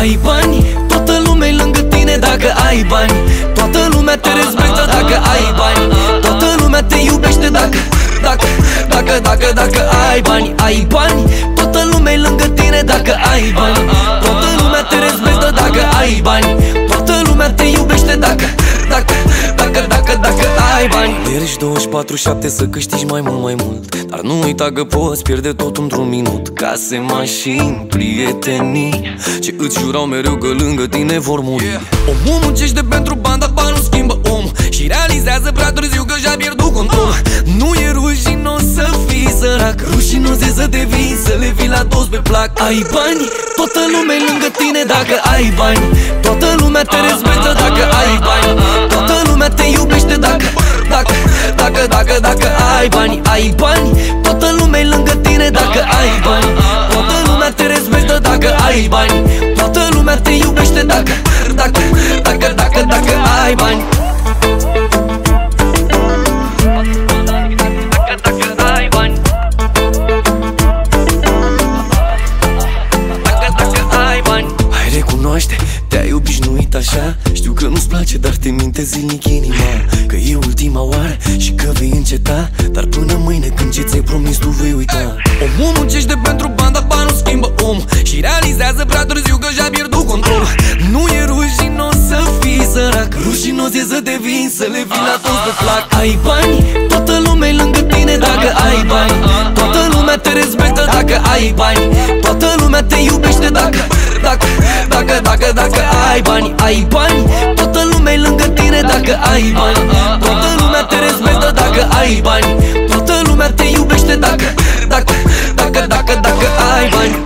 ai bani, toată lumea lângă tine dacă ai bani. Toată lumea te respectă dacă ai bani. Toată lumea te iubește dacă ai bani. Ai bani, toată lumea lângă tine dacă ai bani. Toată lumea te respectă dacă ai bani. Toată lumea te iubește dacă ai bani. Mergi 24/7 să câștigi mai mult. Dar nu uita că poți pierde tot într-un minut. Case, mașini, prietenii ce îți jurau mereu că lângă tine vor muri. Omul muncește pentru bani, dar bani nu schimbă om. Și realizează prea târziu că și-a pierdut control. Nu e rușinos să fii sărac, rușinos e să devii, să le vii la toți pe plac. Ai bani, toată lumea lângă tine dacă ai bani. Toată lumea te respectă dacă ai bani. Toată lumea te iubește dacă ai bani. Ai bani, toată lumea lângă tine dacă ai bani. Toată lumea te respectă dacă ai bani. Toată lumea te iubește dacă ai bani. Recunoaște, te-ai obișnuit așa. Știu că nu-ți place, dar te minte zilnic inima că e ultima oară și că vei înceta. Dar până mâine când ce ți-ai promis tu vei uita. Omul muncește pentru bani, dar bani nu schimbă om. Și realizează prea târziu că și-a pierdut control. Nu e rușinos să fii sărac, rușinos e să te vii, să le vii la toți pe plac. Ai bani, toată lumea lângă tine dacă ai bani. Toată lumea te respectă dacă ai bani. Toată lumea te iubește dacă ai bani. Ai bani, toată lumea lângă tine dacă ai bani. Toată lumea te respectă dacă ai bani. Toată lumea te iubește dacă ai bani.